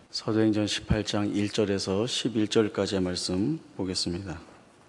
사도행전 18장 1절에서 11절까지의 말씀 보겠습니다.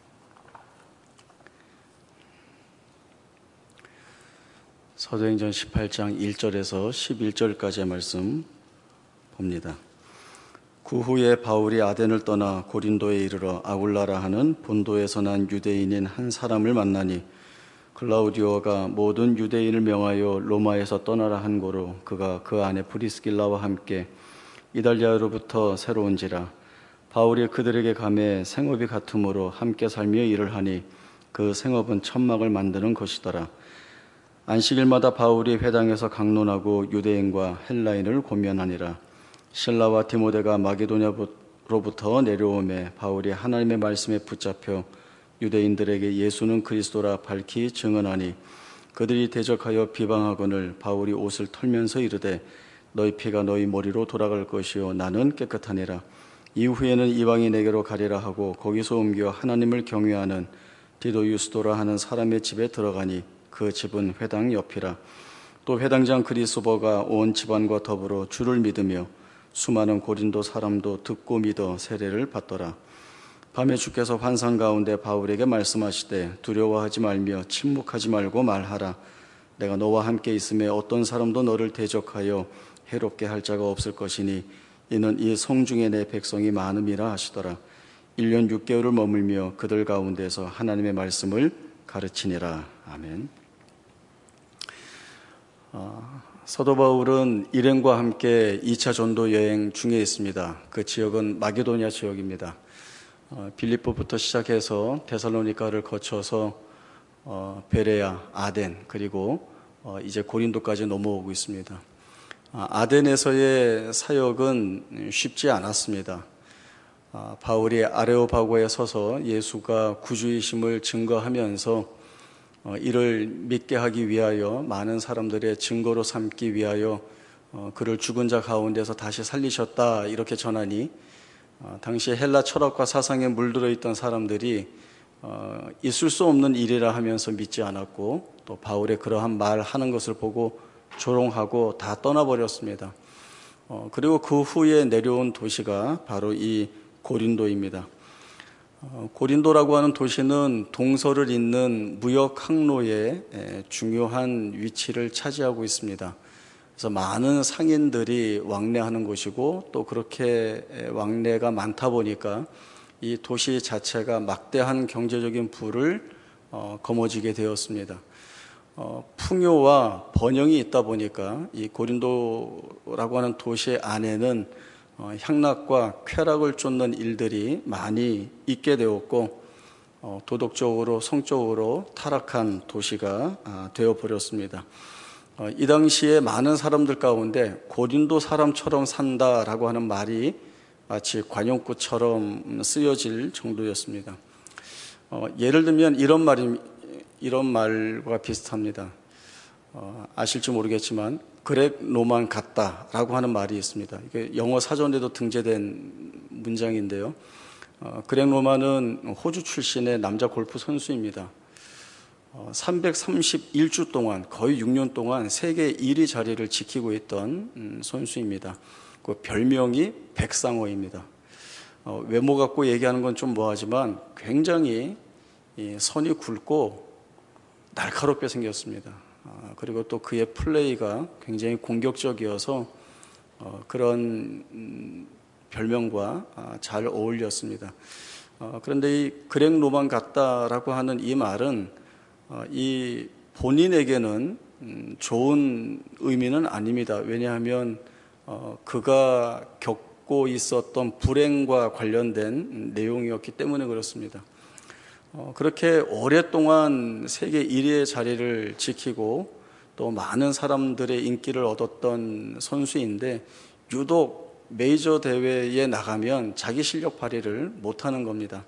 사도행전 18장 1절에서 11절까지의 말씀 봅니다. 그 후에 바울이 아덴을 떠나 고린도에 이르러 아굴라라 하는 본도에서 난 유대인인 한 사람을 만나니 글라우디오가 모든 유대인을 명하여 로마에서 떠나라 한 고로 그가 그 안에 브리스길라와 함께 이달리아로부터 새로 온지라. 바울이 그들에게 감해 생업이 같으므로 함께 살며 일을 하니 그 생업은 천막을 만드는 것이더라. 안식일마다 바울이 회당에서 강론하고 유대인과 헬라인을 권면하니라. 실라와 디모데가 마게도냐로부터 내려오매 바울이 하나님의 말씀에 붙잡혀 유대인들에게 예수는 그리스도라 밝히 증언하니 그들이 대적하여 비방하거늘 바울이 옷을 털면서 이르되 너희 피가 너희 머리로 돌아갈 것이요 나는 깨끗하니라. 이후에는 이방인에게로 가리라 하고 거기서 옮겨 하나님을 경외하는 디도 유스도라 하는 사람의 집에 들어가니 그 집은 회당 옆이라. 또 회당장 그리스도가 온 집안과 더불어 주를 믿으며 수많은 고린도 사람도 듣고 믿어 세례를 받더라. 밤에 주께서 환상 가운데 바울에게 말씀하시되 두려워하지 말며 침묵하지 말고 말하라. 내가 너와 함께 있음에 어떤 사람도 너를 대적하여 해롭게 할 자가 없을 것이니 이는 이 성중에 내 백성이 많음이라 하시더라. 1년 6개월을 머물며 그들 가운데서 하나님의 말씀을 가르치니라. 아멘. 사도 바울은 일행과 함께 2차 전도 여행 중에 있습니다. 그 지역은 마게도냐 지역입니다. 빌립보부터 시작해서 데살로니가를 거쳐서 베레아, 아덴 그리고 이제 고린도까지 넘어오고 있습니다. 아덴에서의 사역은 쉽지 않았습니다. 바울이 아레오파고에 서서 예수가 구주이심을 증거하면서 이를 믿게 하기 위하여 많은 사람들의 증거로 삼기 위하여 그를 죽은 자 가운데서 다시 살리셨다 이렇게 전하니 당시 헬라 철학과 사상에 물들어 있던 사람들이 있을 수 없는 일이라 하면서 믿지 않았고 또 바울의 그러한 말하는 것을 보고 조롱하고 다 떠나버렸습니다. 그리고 그 후에 내려온 도시가 바로 이 고린도입니다. 고린도라고 하는 도시는 동서를 잇는 무역 항로에 중요한 위치를 차지하고 있습니다. 그래서 많은 상인들이 왕래하는 곳이고 또 그렇게 왕래가 많다 보니까 이 도시 자체가 막대한 경제적인 부를 거머쥐게 되었습니다. 풍요와 번영이 있다 보니까 이 고린도라고 하는 도시 안에는 향락과 쾌락을 쫓는 일들이 많이 있게 되었고 도덕적으로 성적으로 타락한 도시가 되어버렸습니다. 이 당시에 많은 사람들 가운데 고린도 사람처럼 산다라고 하는 말이 마치 관용구처럼 쓰여질 정도였습니다. 예를 들면 이런 말과 비슷합니다. 아실지 모르겠지만 그렉 로만 같다라고 하는 말이 있습니다. 이게 영어 사전에도 등재된 문장인데요. 그렉 로만은 호주 출신의 남자 골프 선수입니다. 331주 동안 거의 6년 동안 세계 1위 자리를 지키고 있던 선수입니다. 그 별명이 백상어입니다. 외모 갖고 얘기하는 건 좀 뭐하지만 굉장히 선이 굵고 날카롭게 생겼습니다. 그리고 또 그의 플레이가 굉장히 공격적이어서 그런 별명과 잘 어울렸습니다. 그런데 이 그렉 로만 같다라고 하는 이 말은 이 본인에게는 좋은 의미는 아닙니다. 왜냐하면 그가 겪고 있었던 불행과 관련된 내용이었기 때문에 그렇습니다. 그렇게 오랫동안 세계 1위의 자리를 지키고 또 많은 사람들의 인기를 얻었던 선수인데 유독 메이저 대회에 나가면 자기 실력 발휘를 못하는 겁니다.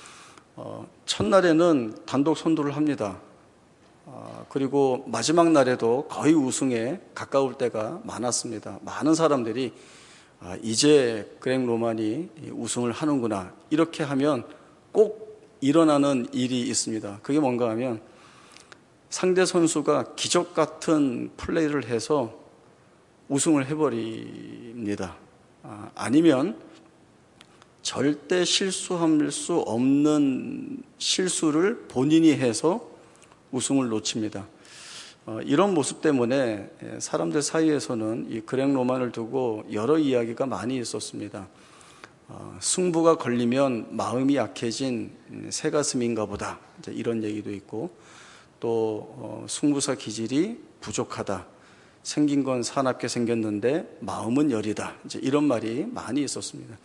첫날에는 단독 선두를 합니다. 그리고 마지막 날에도 거의 우승에 가까울 때가 많았습니다. 많은 사람들이 이제 그렉 로만이 우승을 하는구나 이렇게 하면 꼭 일어나는 일이 있습니다. 그게 뭔가 하면 상대 선수가 기적 같은 플레이를 해서 우승을 해버립니다. 아니면 절대 실수할 수 없는 실수를 본인이 해서 우승을 놓칩니다. 이런 모습 때문에 사람들 사이에서는 이 그렉 로만을 두고 여러 이야기가 많이 있었습니다. 승부가 걸리면 마음이 약해진 새가슴인가 보다, 이런 얘기도 있고, 또 승부사 기질이 부족하다, 생긴 건 사납게 생겼는데 마음은 여리다, 이런 말이 많이 있었습니다.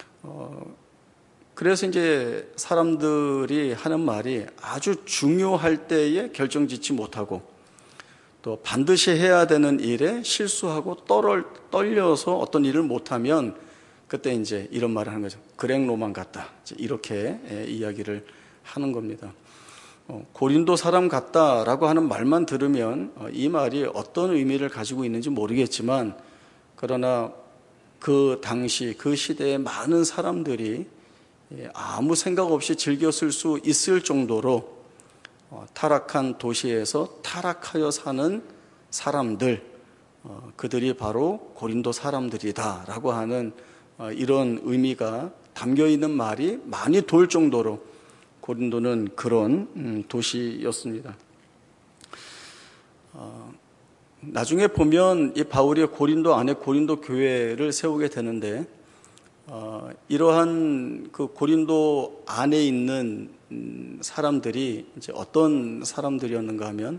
그래서 이제 사람들이 하는 말이 아주 중요할 때에 결정짓지 못하고 또 반드시 해야 되는 일에 실수하고 떨려서 어떤 일을 못하면 그때 이제 이런 말을 하는 거죠. 그렉 로만 같다. 이렇게 이야기를 하는 겁니다. 고린도 사람 같다라고 하는 말만 들으면 이 말이 어떤 의미를 가지고 있는지 모르겠지만, 그러나 그 당시 그 시대에 많은 사람들이 아무 생각 없이 즐겼을 수 있을 정도로 타락한 도시에서 타락하여 사는 사람들, 그들이 바로 고린도 사람들이다라고 하는 이런 의미가 담겨 있는 말이 많이 돌 정도로 고린도는 그런 도시였습니다. 나중에 보면 이 바울이 고린도 안에 고린도 교회를 세우게 되는데, 이러한 그 고린도 안에 있는 사람들이 이제 어떤 사람들이었는가 하면,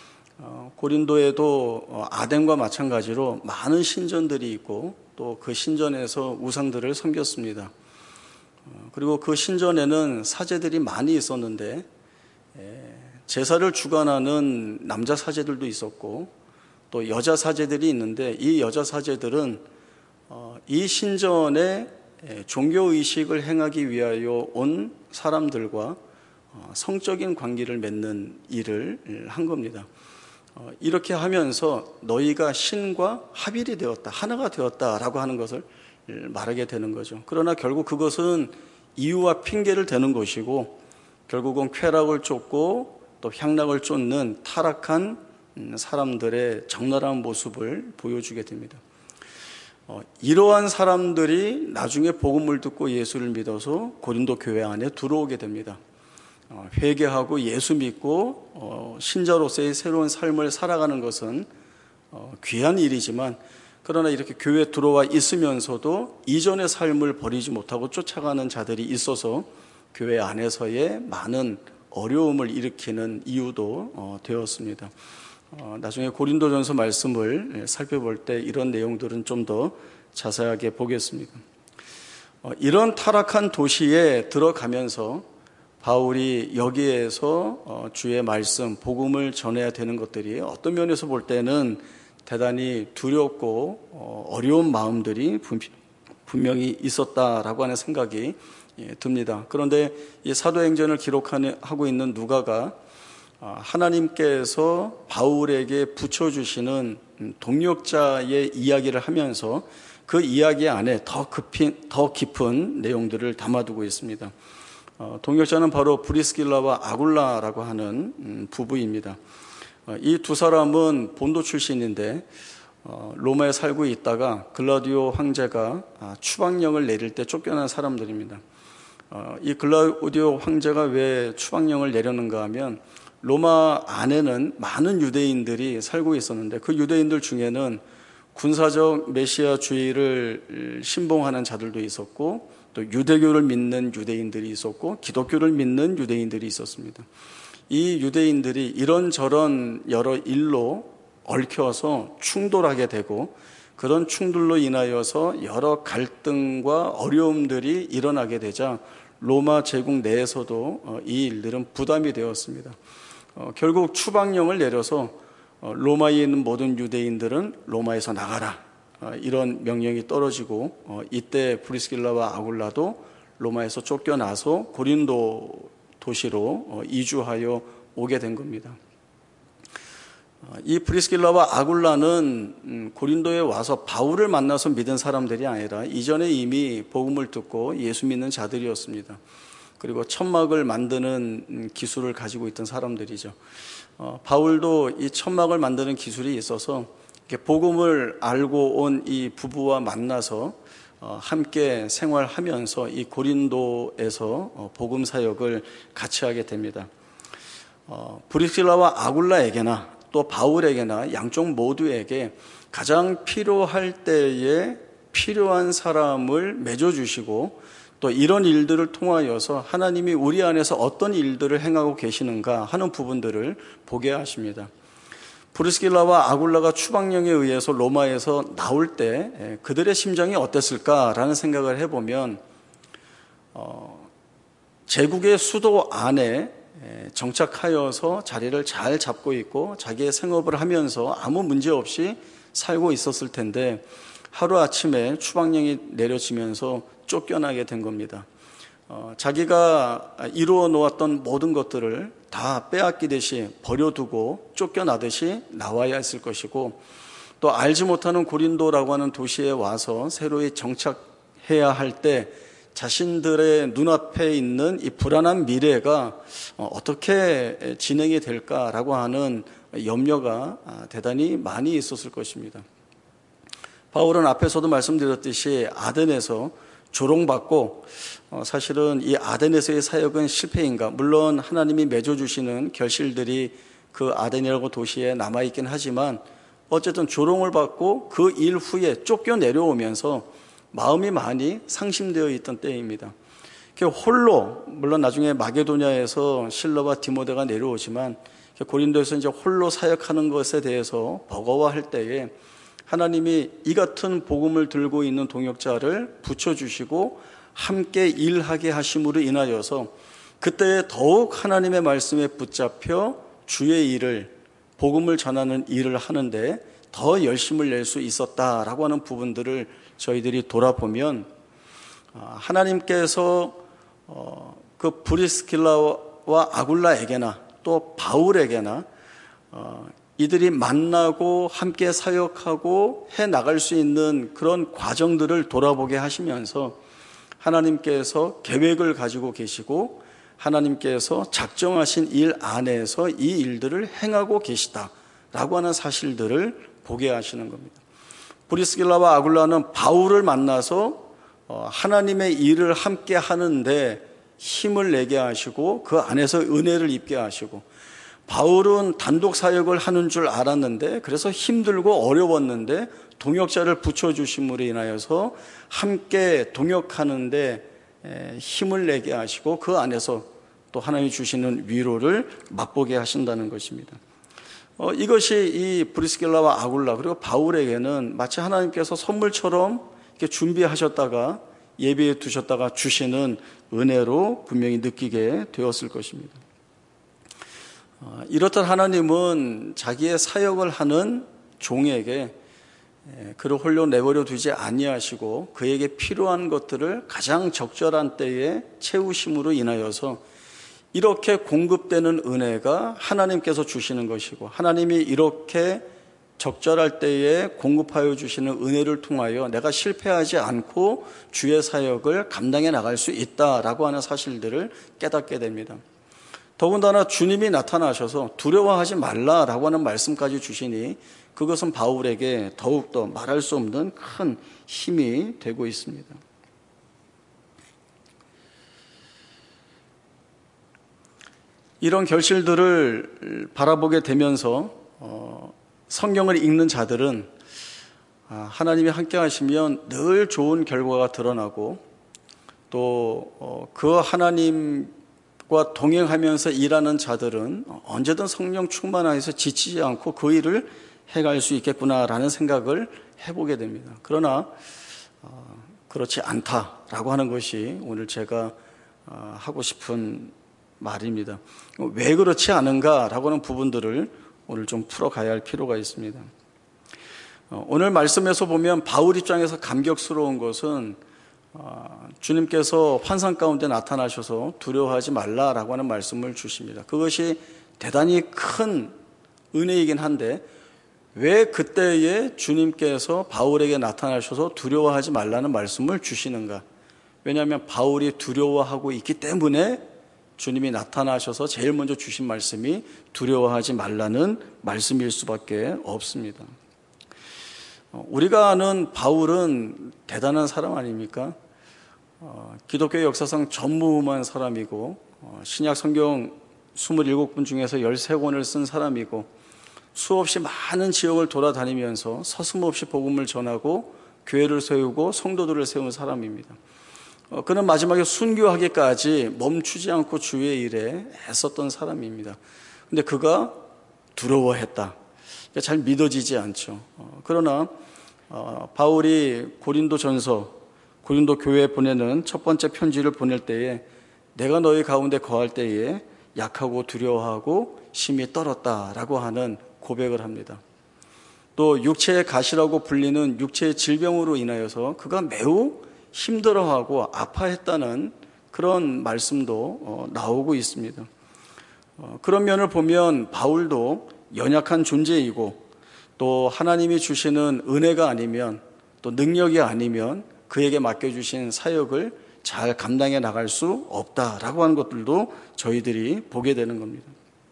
고린도에도 아덴과 마찬가지로 많은 신전들이 있고 또 그 신전에서 우상들을 섬겼습니다. 그리고 그 신전에는 사제들이 많이 있었는데 제사를 주관하는 남자 사제들도 있었고 또 여자 사제들이 있는데, 이 여자 사제들은 이 신전에 종교의식을 행하기 위하여 온 사람들과 성적인 관계를 맺는 일을 한 겁니다. 이렇게 하면서 너희가 신과 합일이 되었다, 하나가 되었다라고 하는 것을 말하게 되는 거죠. 그러나 결국 그것은 이유와 핑계를 대는 것이고, 결국은 쾌락을 쫓고 또 향락을 쫓는 타락한 사람들의 적나라한 모습을 보여주게 됩니다. 이러한 사람들이 나중에 복음을 듣고 예수를 믿어서 고린도 교회 안에 들어오게 됩니다. 회개하고 예수 믿고 신자로서의 새로운 삶을 살아가는 것은 귀한 일이지만, 그러나 이렇게 교회에 들어와 있으면서도 이전의 삶을 버리지 못하고 쫓아가는 자들이 있어서 교회 안에서의 많은 어려움을 일으키는 이유도 되었습니다. 나중에 고린도전서 말씀을 살펴볼 때 이런 내용들은 좀 더 자세하게 보겠습니다. 이런 타락한 도시에 들어가면서 바울이 여기에서 주의 말씀, 복음을 전해야 되는 것들이 어떤 면에서 볼 때는 대단히 두렵고 어려운 마음들이 분명히 있었다라고 하는 생각이 듭니다. 그런데 이 사도행전을 기록하고 있는 누가가 하나님께서 바울에게 붙여주시는 동역자의 이야기를 하면서 그 이야기 안에 더 깊은 내용들을 담아두고 있습니다. 동역자는 바로 브리스길라와 아굴라라고 하는 부부입니다. 이 두 사람은 본도 출신인데 로마에 살고 있다가 글라우디오 황제가 추방령을 내릴 때 쫓겨난 사람들입니다. 이 글라우디오 황제가 왜 추방령을 내렸는가 하면, 로마 안에는 많은 유대인들이 살고 있었는데 그 유대인들 중에는 군사적 메시아주의를 신봉하는 자들도 있었고 또 유대교를 믿는 유대인들이 있었고 기독교를 믿는 유대인들이 있었습니다. 이 유대인들이 이런저런 여러 일로 얽혀서 충돌하게 되고, 그런 충돌로 인하여서 여러 갈등과 어려움들이 일어나게 되자 로마 제국 내에서도 이 일들은 부담이 되었습니다. 결국 추방령을 내려서 로마에 있는 모든 유대인들은 로마에서 나가라, 이런 명령이 떨어지고, 이때 브리스길라와 아굴라도 로마에서 쫓겨나서 고린도 도시로 이주하여 오게 된 겁니다. 이 브리스길라와 아굴라는 고린도에 와서 바울을 만나서 믿은 사람들이 아니라 이전에 이미 복음을 듣고 예수 믿는 자들이었습니다. 그리고 천막을 만드는 기술을 가지고 있던 사람들이죠. 바울도 이 천막을 만드는 기술이 있어서 복음을 알고 온 이 부부와 만나서 함께 생활하면서 이 고린도에서 복음 사역을 같이 하게 됩니다. 브리스길라와 아굴라에게나 또 바울에게나 양쪽 모두에게 가장 필요할 때에 필요한 사람을 맺어주시고 또 이런 일들을 통하여서 하나님이 우리 안에서 어떤 일들을 행하고 계시는가 하는 부분들을 보게 하십니다. 브리스길라와 아굴라가 추방령에 의해서 로마에서 나올 때 그들의 심정이 어땠을까라는 생각을 해보면 제국의 수도 안에 정착하여서 자리를 잘 잡고 있고 자기의 생업을 하면서 아무 문제 없이 살고 있었을 텐데 하루아침에 추방령이 내려지면서 쫓겨나게 된 겁니다. 자기가 이루어 놓았던 모든 것들을 다 빼앗기듯이 버려두고 쫓겨나듯이 나와야 했을 것이고 또 알지 못하는 고린도라고 하는 도시에 와서 새로이 정착해야 할 때 자신들의 눈앞에 있는 이 불안한 미래가 어떻게 진행이 될까라고 하는 염려가 대단히 많이 있었을 것입니다. 바울은 앞에서도 말씀드렸듯이 아덴에서 조롱받고 사실은 이 아덴에서의 사역은 실패인가? 물론 하나님이 맺어주시는 결실들이 그 아덴이라고 도시에 남아있긴 하지만 어쨌든 조롱을 받고 그 일 후에 쫓겨 내려오면서 마음이 많이 상심되어 있던 때입니다. 홀로 물론 나중에 마게도냐에서 실러와 디모데가 내려오지만 고린도에서 이제 홀로 사역하는 것에 대해서 버거워할 때에 하나님이 이 같은 복음을 들고 있는 동역자를 붙여주시고 함께 일하게 하심으로 인하여서 그때 더욱 하나님의 말씀에 붙잡혀 주의 일을 복음을 전하는 일을 하는데 더 열심을 낼 수 있었다라고 하는 부분들을 저희들이 돌아보면 하나님께서 그 브리스길라와 아굴라에게나 또 바울에게나 이들이 만나고 함께 사역하고 해나갈 수 있는 그런 과정들을 돌아보게 하시면서 하나님께서 계획을 가지고 계시고 하나님께서 작정하신 일 안에서 이 일들을 행하고 계시다라고 하는 사실들을 보게 하시는 겁니다. 브리스길라와 아굴라는 바울을 만나서 하나님의 일을 함께 하는데 힘을 내게 하시고 그 안에서 은혜를 입게 하시고 바울은 단독 사역을 하는 줄 알았는데 그래서 힘들고 어려웠는데 동역자를 붙여주심으로 인하여서 함께 동역하는데 힘을 내게 하시고 그 안에서 또 하나님이 주시는 위로를 맛보게 하신다는 것입니다. 이것이 이 브리스길라와 아굴라 그리고 바울에게는 마치 하나님께서 선물처럼 이렇게 준비하셨다가 예비해 두셨다가 주시는 은혜로 분명히 느끼게 되었을 것입니다. 이렇듯 하나님은 자기의 사역을 하는 종에게 그를 홀로 내버려 두지 아니하시고 그에게 필요한 것들을 가장 적절한 때에 채우심으로 인하여서 이렇게 공급되는 은혜가 하나님께서 주시는 것이고 하나님이 이렇게 적절할 때에 공급하여 주시는 은혜를 통하여 내가 실패하지 않고 주의 사역을 감당해 나갈 수 있다라고 하는 사실들을 깨닫게 됩니다. 더군다나 주님이 나타나셔서 두려워하지 말라라고 하는 말씀까지 주시니 그것은 바울에게 더욱더 말할 수 없는 큰 힘이 되고 있습니다. 이런 결실들을 바라보게 되면서 성경을 읽는 자들은 하나님이 함께 하시면 늘 좋은 결과가 드러나고 또 그 하나님과 동행하면서 일하는 자들은 언제든 성령 충만하여서 지치지 않고 그 일을 해갈 수 있겠구나라는 생각을 해보게 됩니다. 그러나 그렇지 않다라고 하는 것이 오늘 제가 하고 싶은 말입니다. 왜 그렇지 않은가라고 하는 부분들을 오늘 좀 풀어가야 할 필요가 있습니다. 오늘 말씀에서 보면 바울 입장에서 감격스러운 것은 주님께서 환상 가운데 나타나셔서 두려워하지 말라라고 하는 말씀을 주십니다. 그것이 대단히 큰 은혜이긴 한데 왜 그때에 주님께서 바울에게 나타나셔서 두려워하지 말라는 말씀을 주시는가? 왜냐하면 바울이 두려워하고 있기 때문에 주님이 나타나셔서 제일 먼저 주신 말씀이 두려워하지 말라는 말씀일 수밖에 없습니다. 우리가 아는 바울은 대단한 사람 아닙니까? 기독교 역사상 전무후무한 사람이고 신약 성경 27권 중에서 13권을 쓴 사람이고 수없이 많은 지역을 돌아다니면서 서슴없이 복음을 전하고 교회를 세우고 성도들을 세운 사람입니다. 그는 마지막에 순교하기까지 멈추지 않고 주의 일에 애썼던 사람입니다. 근데 그가 두려워했다. 잘 믿어지지 않죠. 그러나 바울이 고린도 교회에 보내는 첫 번째 편지를 보낼 때에 내가 너희 가운데 거할 때에 약하고 두려워하고 심히 떨었다라고 하는 고백을 합니다. 또 육체의 가시라고 불리는 육체의 질병으로 인하여서 그가 매우 힘들어하고 아파했다는 그런 말씀도 나오고 있습니다. 그런 면을 보면 바울도 연약한 존재이고 또 하나님이 주시는 은혜가 아니면 또 능력이 아니면 그에게 맡겨주신 사역을 잘 감당해 나갈 수 없다라고 하는 것들도 저희들이 보게 되는 겁니다.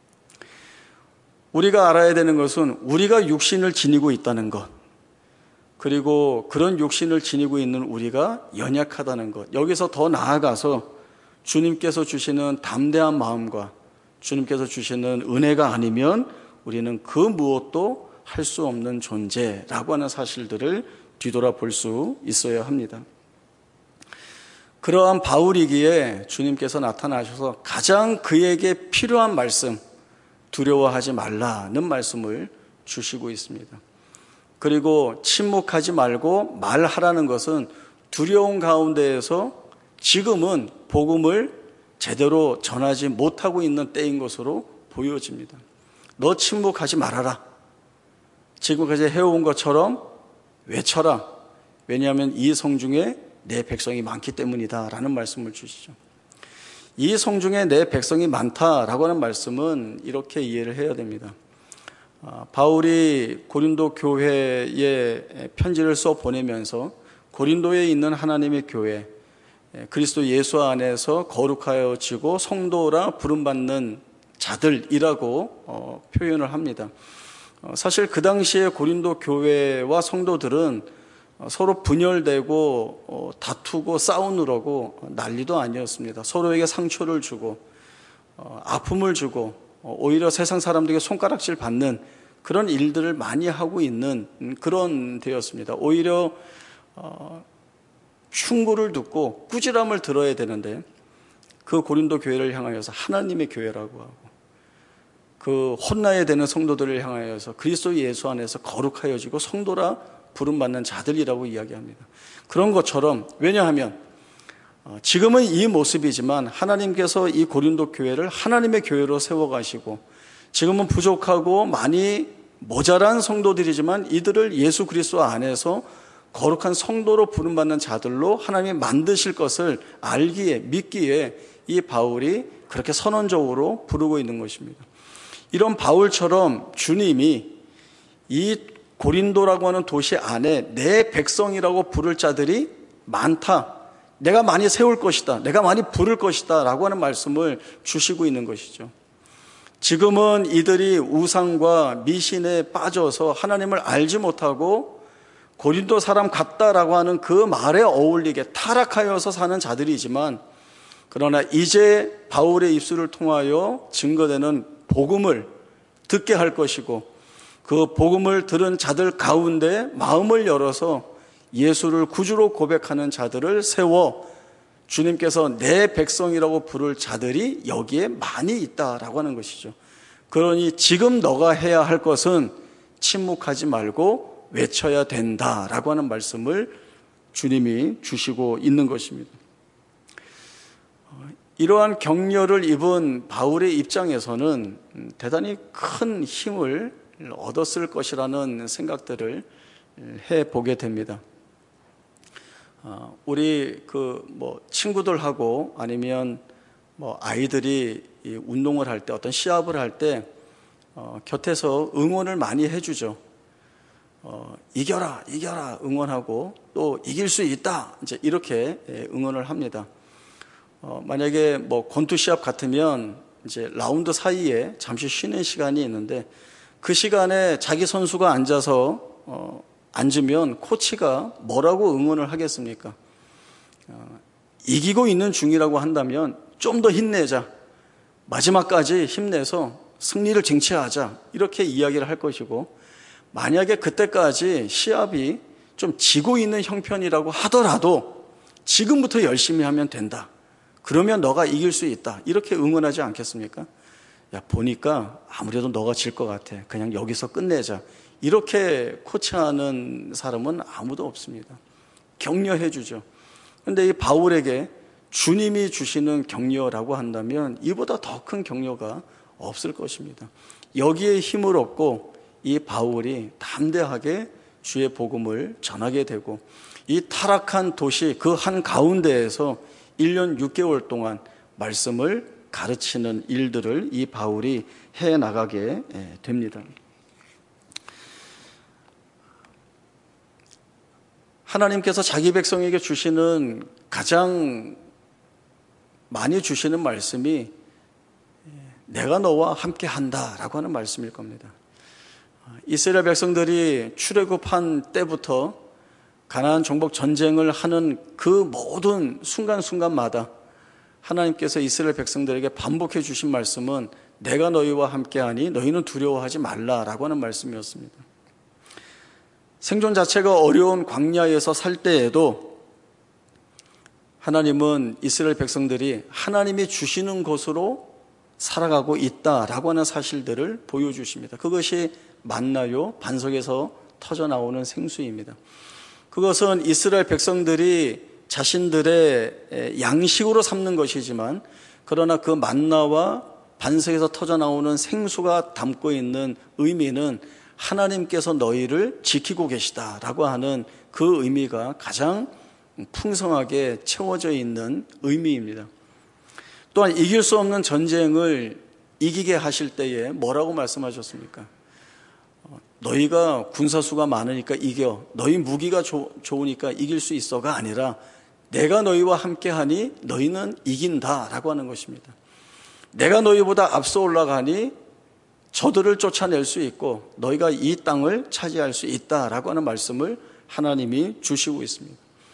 우리가 알아야 되는 것은 우리가 육신을 지니고 있다는 것, 그리고 그런 육신을 지니고 있는 우리가 연약하다는 것, 여기서 더 나아가서 주님께서 주시는 담대한 마음과 주님께서 주시는 은혜가 아니면 우리는 그 무엇도 할 수 없는 존재라고 하는 사실들을 뒤돌아볼 수 있어야 합니다. 그러한 바울이기에 주님께서 나타나셔서 가장 그에게 필요한 말씀, 두려워하지 말라는 말씀을 주시고 있습니다. 그리고 침묵하지 말고 말하라는 것은 두려운 가운데에서 지금은 복음을 제대로 전하지 못하고 있는 때인 것으로 보여집니다. 너 침묵하지 말아라. 지금까지 해온 것처럼 외쳐라. 왜냐하면 이 성중에 내 백성이 많기 때문이다 라는 말씀을 주시죠. 이 성중에 내 백성이 많다라고 하는 말씀은 이렇게 이해를 해야 됩니다. 바울이 고린도 교회에 편지를 써 보내면서 고린도에 있는 하나님의 교회, 그리스도 예수 안에서 거룩하여지고 성도라 부름받는 자들이라고 표현을 합니다. 사실 그 당시에 고린도 교회와 성도들은 서로 분열되고 다투고 싸우느라고 난리도 아니었습니다. 서로에게 상처를 주고 아픔을 주고 오히려 세상 사람들에게 손가락질 받는 그런 일들을 많이 하고 있는 그런 때였습니다. 오히려 충고를 듣고 꾸지람을 들어야 되는데 그 고린도 교회를 향하여서 하나님의 교회라고 하고 그 혼나야 되는 성도들을 향하여서 그리스도 예수 안에서 거룩하여지고 성도라 부름받는 자들이라고 이야기합니다. 그런 것처럼, 왜냐하면 지금은 이 모습이지만 하나님께서 이 고린도 교회를 하나님의 교회로 세워가시고 지금은 부족하고 많이 모자란 성도들이지만 이들을 예수 그리스도 안에서 거룩한 성도로 부름받는 자들로 하나님이 만드실 것을 알기에, 믿기에 이 바울이 그렇게 선언적으로 부르고 있는 것입니다. 이런 바울처럼 주님이 이 고린도라고 하는 도시 안에 내 백성이라고 부를 자들이 많다, 내가 많이 세울 것이다, 내가 많이 부를 것이다 라고 하는 말씀을 주시고 있는 것이죠. 지금은 이들이 우상과 미신에 빠져서 하나님을 알지 못하고 고린도 사람 같다라고 하는 그 말에 어울리게 타락하여서 사는 자들이지만, 그러나 이제 바울의 입술을 통하여 증거되는 복음을 듣게 할 것이고 그 복음을 들은 자들 가운데 마음을 열어서 예수를 구주로 고백하는 자들을 세워 주님께서 내 백성이라고 부를 자들이 여기에 많이 있다라고 하는 것이죠. 그러니 지금 너가 해야 할 것은 침묵하지 말고 외쳐야 된다라고 하는 말씀을 주님이 주시고 있는 것입니다. 이러한 격려를 입은 바울의 입장에서는 대단히 큰 힘을 얻었을 것이라는 생각들을 해보게 됩니다. 우리 친구들하고 아니면 아이들이 운동을 할 때, 어떤 시합을 할 때 곁에서 응원을 많이 해주죠. 이겨라, 이겨라 응원하고 또 이길 수 있다, 이제 이렇게 응원을 합니다. 만약에 권투 시합 같으면 이제 라운드 사이에 잠시 쉬는 시간이 있는데 그 시간에 자기 선수가 앉아서 앉으면 코치가 뭐라고 응원을 하겠습니까? 이기고 있는 중이라고 한다면 좀 더 힘내자, 마지막까지 힘내서 승리를 쟁취하자, 이렇게 이야기를 할 것이고, 만약에 그때까지 시합이 좀 지고 있는 형편이라고 하더라도 지금부터 열심히 하면 된다, 그러면 너가 이길 수 있다, 이렇게 응원하지 않겠습니까? 야, 보니까 아무래도 너가 질 것 같아, 그냥 여기서 끝내자, 이렇게 코치하는 사람은 아무도 없습니다. 격려해 주죠. 그런데 이 바울에게 주님이 주시는 격려라고 한다면 이보다 더 큰 격려가 없을 것입니다. 여기에 힘을 얻고 이 바울이 담대하게 주의 복음을 전하게 되고, 이 타락한 도시 그 한가운데에서 1년 6개월 동안 말씀을 가르치는 일들을 이 바울이 해나가게 됩니다. 하나님께서 자기 백성에게 주시는, 가장 많이 주시는 말씀이 내가 너와 함께 한다라고 하는 말씀일 겁니다. 이스라엘 백성들이 출애굽한 때부터 가나안 정복 전쟁을 하는 그 모든 순간순간마다 하나님께서 이스라엘 백성들에게 반복해 주신 말씀은 내가 너희와 함께하니 너희는 두려워하지 말라라고 하는 말씀이었습니다. 생존 자체가 어려운 광야에서 살 때에도 하나님은 이스라엘 백성들이 하나님이 주시는 곳으로 살아가고 있다라고 하는 사실들을 보여주십니다. 그것이 만나요, 반석에서 터져나오는 생수입니다. 그것은 이스라엘 백성들이 자신들의 양식으로 삼는 것이지만, 그러나 그 만나와 반석에서 터져나오는 생수가 담고 있는 의미는 하나님께서 너희를 지키고 계시다라고 하는 그 의미가 가장 풍성하게 채워져 있는 의미입니다. 또한 이길 수 없는 전쟁을 이기게 하실 때에 뭐라고 말씀하셨습니까? 너희가 군사수가 많으니까 이겨, 너희 무기가 좋으니까 이길 수 있어가 아니라 내가 너희와 함께하니 너희는 이긴다라고 하는 것입니다. 내가 너희보다 앞서 올라가니 저들을 쫓아낼 수 있고 너희가 이 땅을 차지할 수 있다라고 하는 말씀을 하나님이 주시고 있습니다.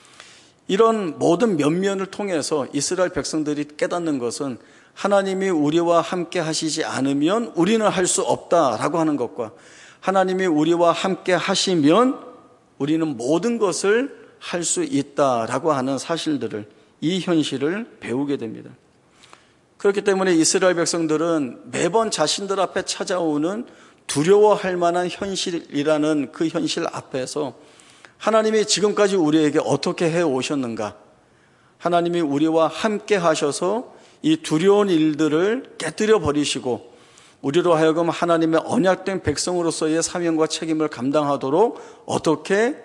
이런 모든 면면을 통해서 이스라엘 백성들이 깨닫는 것은 하나님이 우리와 함께 하시지 않으면 우리는 할 수 없다라고 하는 것과, 하나님이 우리와 함께 하시면 우리는 모든 것을 할 수 있다라고 하는 사실들을, 이 현실을 배우게 됩니다. 그렇기 때문에 이스라엘 백성들은 매번 자신들 앞에 찾아오는 두려워할 만한 현실이라는 그 현실 앞에서 하나님이 지금까지 우리에게 어떻게 해오셨는가, 하나님이 우리와 함께 하셔서 이 두려운 일들을 깨뜨려 버리시고 우리로 하여금 하나님의 언약된 백성으로서의 사명과 책임을 감당하도록 어떻게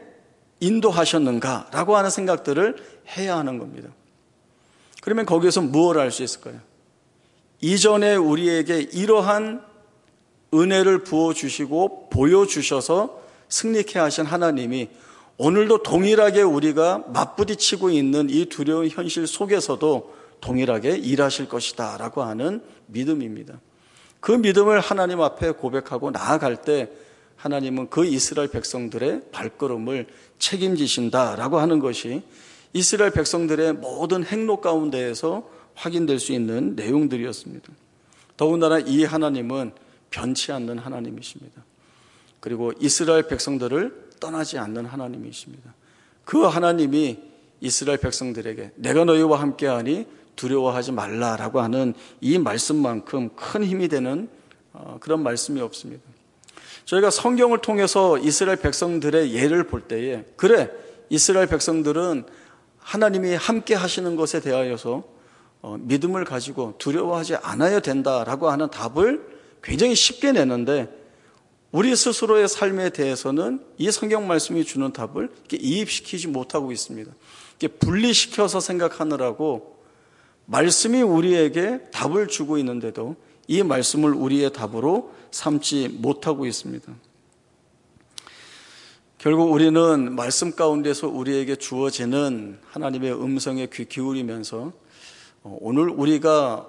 인도하셨는가라고 하는 생각들을 해야 하는 겁니다. 그러면 거기에서 무엇을 알 수 있을까요? 이전에 우리에게 이러한 은혜를 부어주시고 보여주셔서 승리케 하신 하나님이 오늘도 동일하게 우리가 맞부딪히고 있는 이 두려운 현실 속에서도 동일하게 일하실 것이다 라고 하는 믿음입니다. 그 믿음을 하나님 앞에 고백하고 나아갈 때 하나님은 그 이스라엘 백성들의 발걸음을 책임지신다라고 하는 것이 이스라엘 백성들의 모든 행로 가운데에서 확인될 수 있는 내용들이었습니다. 더군다나 이 하나님은 변치 않는 하나님이십니다. 그리고 이스라엘 백성들을 떠나지 않는 하나님이십니다. 그 하나님이 이스라엘 백성들에게 내가 너희와 함께하니 두려워하지 말라라고 하는 이 말씀만큼 큰 힘이 되는 그런 말씀이 없습니다. 저희가 성경을 통해서 이스라엘 백성들의 예를 볼 때에, 그래, 이스라엘 백성들은 하나님이 함께 하시는 것에 대하여서 믿음을 가지고 두려워하지 않아야 된다라고 하는 답을 굉장히 쉽게 내는데, 우리 스스로의 삶에 대해서는 이 성경 말씀이 주는 답을 이입시키지 못하고 있습니다. 분리시켜서 생각하느라고 말씀이 우리에게 답을 주고 있는데도 이 말씀을 우리의 답으로 삼지 못하고 있습니다. 결국 우리는 말씀 가운데서 우리에게 주어지는 하나님의 음성에 귀 기울이면서 오늘 우리가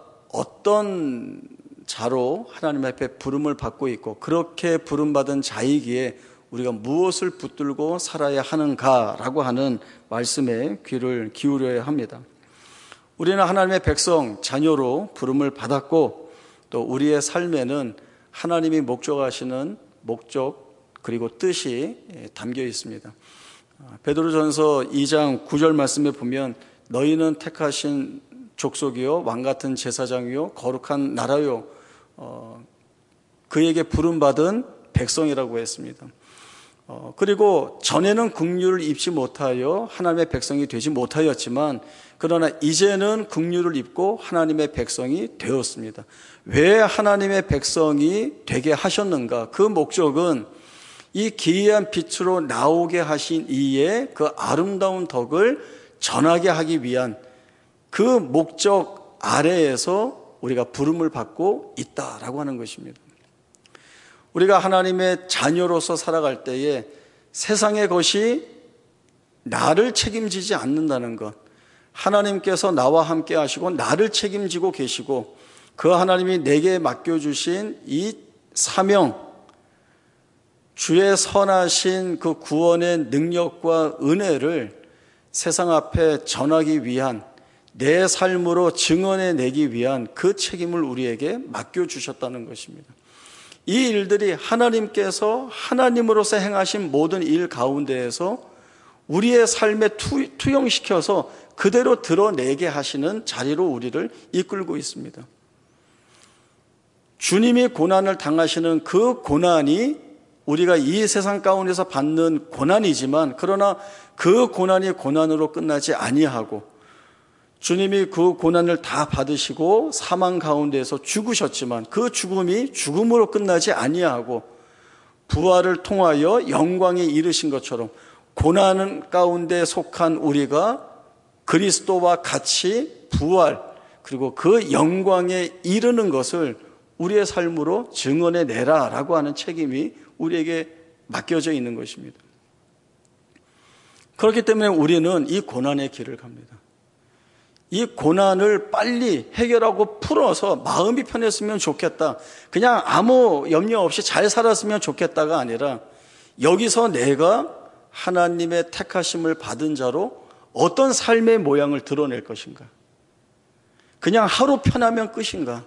어떤 자로 하나님 앞에 부름을 받고 있고 그렇게 부름받은 자이기에 우리가 무엇을 붙들고 살아야 하는가라고 하는 말씀에 귀를 기울여야 합니다. 우리는 하나님의 백성, 자녀로 부름을 받았고 또 우리의 삶에는 하나님이 목적하시는 목적 그리고 뜻이 담겨 있습니다. 베드로전서 2장 9절 말씀에 보면 너희는 택하신 족속이요 왕같은 제사장이요 거룩한 나라요 그에게 부름받은 백성이라고 했습니다. 그리고 전에는 긍휼을 입지 못하여 하나님의 백성이 되지 못하였지만 그러나 이제는 긍휼을 입고 하나님의 백성이 되었습니다. 왜 하나님의 백성이 되게 하셨는가? 그 목적은 이 기이한 빛으로 나오게 하신 이의 그 아름다운 덕을 전하게 하기 위한 그 목적 아래에서 우리가 부름을 받고 있다라고 하는 것입니다. 우리가 하나님의 자녀로서 살아갈 때에 세상의 것이 나를 책임지지 않는다는 것, 하나님께서 나와 함께 하시고 나를 책임지고 계시고 그 하나님이 내게 맡겨주신 이 사명, 주의 선하신 그 구원의 능력과 은혜를 세상 앞에 전하기 위한 내 삶으로 증언해내기 위한 그 책임을 우리에게 맡겨주셨다는 것입니다. 이 일들이 하나님께서 하나님으로서 행하신 모든 일 가운데에서 우리의 삶에 투영시켜서 그대로 드러내게 하시는 자리로 우리를 이끌고 있습니다. 주님이 고난을 당하시는 그 고난이 우리가 이 세상 가운데서 받는 고난이지만 그러나 그 고난이 고난으로 끝나지 아니하고 주님이 그 고난을 다 받으시고 사망 가운데서 죽으셨지만 그 죽음이 죽음으로 끝나지 아니하고 부활을 통하여 영광에 이르신 것처럼 고난 가운데 속한 우리가 그리스도와 같이 부활 그리고 그 영광에 이르는 것을 우리의 삶으로 증언해내라라고 하는 책임이 우리에게 맡겨져 있는 것입니다. 그렇기 때문에 우리는 이 고난의 길을 갑니다. 이 고난을 빨리 해결하고 풀어서 마음이 편했으면 좋겠다. 그냥 아무 염려 없이 잘 살았으면 좋겠다가 아니라 여기서 내가 하나님의 택하심을 받은 자로 어떤 삶의 모양을 드러낼 것인가? 그냥 하루 편하면 끝인가?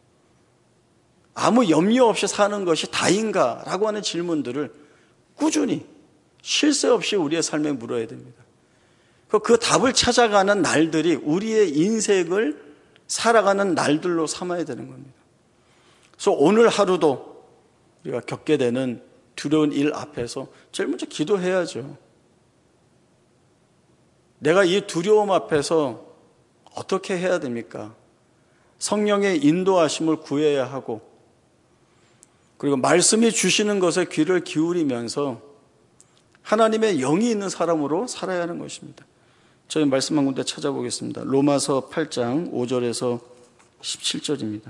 아무 염려 없이 사는 것이 다인가? 라고 하는 질문들을 꾸준히 쉴 새 없이 우리의 삶에 물어야 됩니다. 그 답을 찾아가는 날들이 우리의 인생을 살아가는 날들로 삼아야 되는 겁니다. 그래서 오늘 하루도 우리가 겪게 되는 두려운 일 앞에서 제일 먼저 기도해야죠. 내가 이 두려움 앞에서 어떻게 해야 됩니까? 성령의 인도하심을 구해야 하고 그리고 말씀이 주시는 것에 귀를 기울이면서 하나님의 영이 있는 사람으로 살아야 하는 것입니다. 저희 말씀 한 군데 찾아보겠습니다. 로마서 8장 5절에서 17절입니다.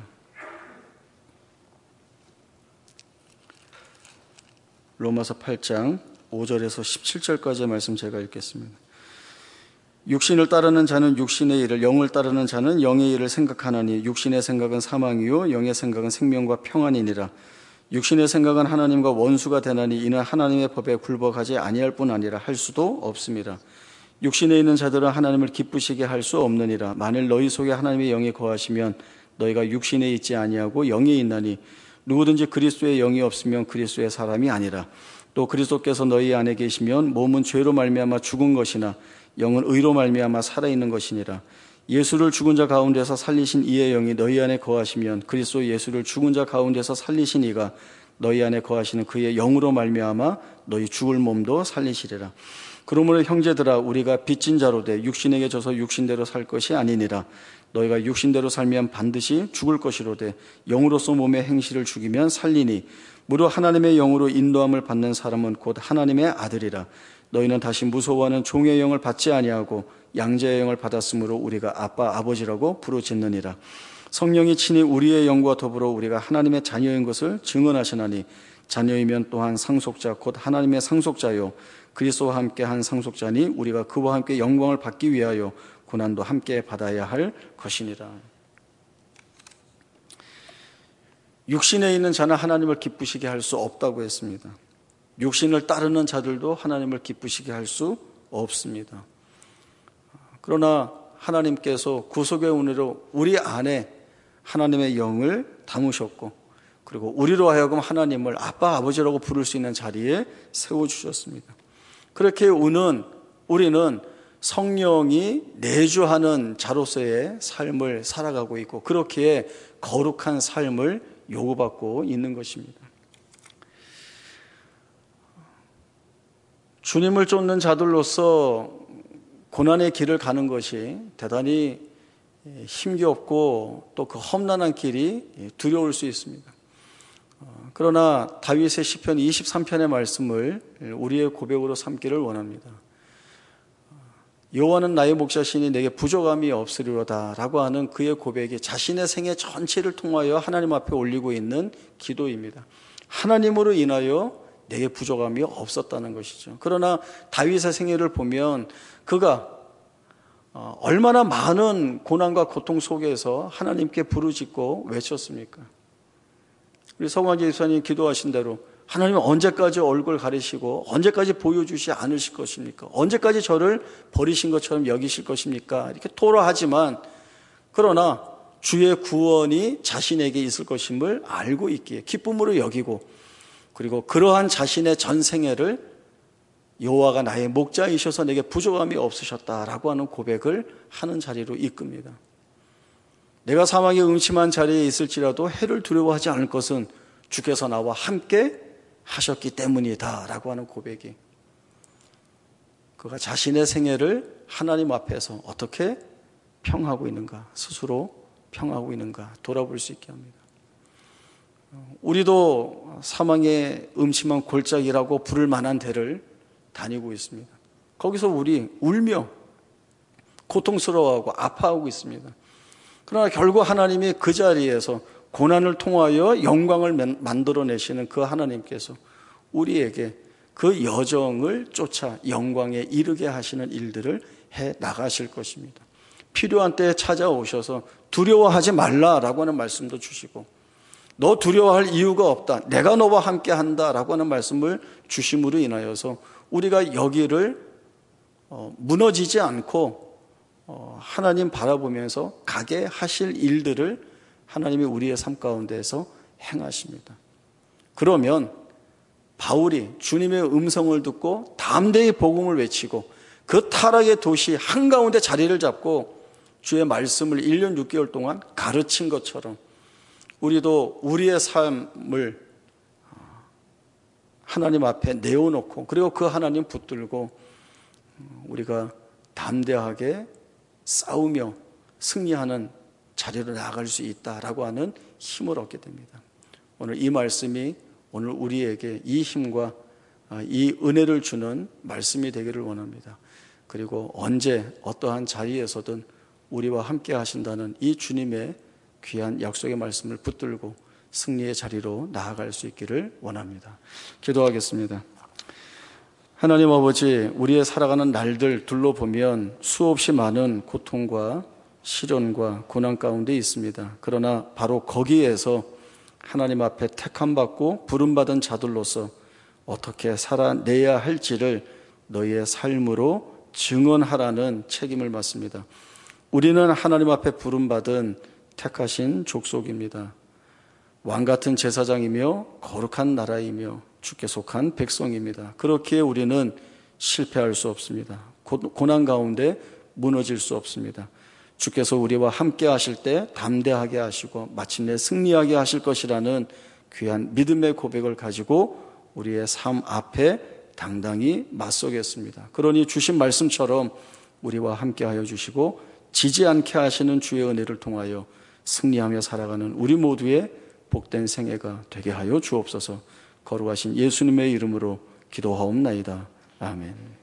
로마서 8장 5절에서 17절까지의 말씀 제가 읽겠습니다. 육신을 따르는 자는 육신의 일을, 영을 따르는 자는 영의 일을 생각하나니 육신의 생각은 사망이요 영의 생각은 생명과 평안이니라. 육신의 생각은 하나님과 원수가 되나니 이는 하나님의 법에 굴복하지 아니할 뿐 아니라 할 수도 없습니다. 육신에 있는 자들은 하나님을 기쁘시게 할 수 없느니라. 만일 너희 속에 하나님의 영이 거하시면 너희가 육신에 있지 아니하고 영에 있나니 누구든지 그리스도의 영이 없으면 그리스도의 사람이 아니라. 또 그리스도께서 너희 안에 계시면 몸은 죄로 말미암아 죽은 것이나 영은 의로 말미암아 살아있는 것이니라. 예수를 죽은 자 가운데서 살리신 이의 영이 너희 안에 거하시면 그리스도 예수를 죽은 자 가운데서 살리신 이가 너희 안에 거하시는 그의 영으로 말미암아 너희 죽을 몸도 살리시리라. 그러므로 형제들아 우리가 빚진 자로 돼 육신에게 져서 육신대로 살 것이 아니니라. 너희가 육신대로 살면 반드시 죽을 것이로되 영으로서 몸의 행실을 죽이면 살리니 무릇 하나님의 영으로 인도함을 받는 사람은 곧 하나님의 아들이라. 너희는 다시 무서워하는 종의 영을 받지 아니하고 양자의 영을 받았으므로 우리가 아빠 아버지라고 부르짖느니라. 성령이 친히 우리의 영과 더불어 우리가 하나님의 자녀인 것을 증언하시나니 자녀이면 또한 상속자 곧 하나님의 상속자요 그리스도와 함께 한 상속자니 우리가 그와 함께 영광을 받기 위하여 고난도 함께 받아야 할 것이니라. 육신에 있는 자는 하나님을 기쁘시게 할 수 없다고 했습니다. 육신을 따르는 자들도 하나님을 기쁘시게 할 수 없습니다. 그러나 하나님께서 구속의 은혜로 우리 안에 하나님의 영을 담으셨고, 그리고 우리로 하여금 하나님을 아빠, 아버지라고 부를 수 있는 자리에 세워주셨습니다. 그렇게 우리는 성령이 내주하는 자로서의 삶을 살아가고 있고, 그렇게 거룩한 삶을 요구받고 있는 것입니다. 주님을 쫓는 자들로서 고난의 길을 가는 것이 대단히 힘겹고 또 그 험난한 길이 두려울 수 있습니다. 그러나 다윗의 시편 23편의 말씀을 우리의 고백으로 삼기를 원합니다. 여호와는 나의 목자시니 내게 부족함이 없으리로다 라고 하는 그의 고백이 자신의 생애 전체를 통하여 하나님 앞에 올리고 있는 기도입니다. 하나님으로 인하여 내게 부족함이 없었다는 것이죠. 그러나 다윗의 생애를 보면 그가 얼마나 많은 고난과 고통 속에서 하나님께 부르짖고 외쳤습니까? 우리 성화기 집사님 기도하신 대로 하나님은 언제까지 얼굴 가리시고 언제까지 보여주지 않으실 것입니까? 언제까지 저를 버리신 것처럼 여기실 것입니까? 이렇게 토로하지만, 그러나 주의 구원이 자신에게 있을 것임을 알고 있기에 기쁨으로 여기고, 그리고 그러한 자신의 전생애를 여호와가 나의 목자이셔서 내게 부족함이 없으셨다라고 하는 고백을 하는 자리로 이끕니다. 내가 사망의 음침한 자리에 있을지라도 해를 두려워하지 않을 것은 주께서 나와 함께 하셨기 때문이다 라고 하는 고백이, 그가 자신의 생애를 하나님 앞에서 어떻게 평하고 있는가, 스스로 평하고 있는가 돌아볼 수 있게 합니다. 우리도 사망의 음침한 골짜기라고 부를 만한 데를 다니고 있습니다. 거기서 우리 울며 고통스러워하고 아파하고 있습니다. 그러나 결국 하나님이 그 자리에서 고난을 통하여 영광을 만들어내시는 그 하나님께서 우리에게 그 여정을 쫓아 영광에 이르게 하시는 일들을 해 나가실 것입니다. 필요한 때에 찾아오셔서 두려워하지 말라라고 하는 말씀도 주시고, 너 두려워할 이유가 없다, 내가 너와 함께 한다라고 하는 말씀을 주심으로 인하여서 우리가 여기를 무너지지 않고 하나님 바라보면서 가게 하실 일들을 하나님이 우리의 삶 가운데에서 행하십니다. 그러면 바울이 주님의 음성을 듣고 담대히 복음을 외치고 그 타락의 도시 한가운데 자리를 잡고 주의 말씀을 1년 6개월 동안 가르친 것처럼 우리도 우리의 삶을 하나님 앞에 내어놓고, 그리고 그 하나님 붙들고 우리가 담대하게 싸우며 승리하는 자리로 나아갈 수 있다라고 하는 힘을 얻게 됩니다. 오늘 이 말씀이 오늘 우리에게 이 힘과 이 은혜를 주는 말씀이 되기를 원합니다. 그리고 언제 어떠한 자리에서든 우리와 함께 하신다는 이 주님의 귀한 약속의 말씀을 붙들고 승리의 자리로 나아갈 수 있기를 원합니다. 기도하겠습니다. 하나님 아버지, 우리의 살아가는 날들 둘러보면 수없이 많은 고통과 시련과 고난 가운데 있습니다. 그러나 바로 거기에서 하나님 앞에 택함받고 부름받은 자들로서 어떻게 살아내야 할지를 너희의 삶으로 증언하라는 책임을 맡습니다. 우리는 하나님 앞에 부름받은 택하신 족속입니다. 왕같은 제사장이며 거룩한 나라이며 주께 속한 백성입니다. 그렇기에 우리는 실패할 수 없습니다. 고난 가운데 무너질 수 없습니다. 주께서 우리와 함께 하실 때 담대하게 하시고 마침내 승리하게 하실 것이라는 귀한 믿음의 고백을 가지고 우리의 삶 앞에 당당히 맞서겠습니다. 그러니 주신 말씀처럼 우리와 함께 하여 주시고 지지 않게 하시는 주의 은혜를 통하여 승리하며 살아가는 우리 모두의 복된 생애가 되게 하여 주옵소서. 거룩하신 예수님의 이름으로 기도하옵나이다. 아멘.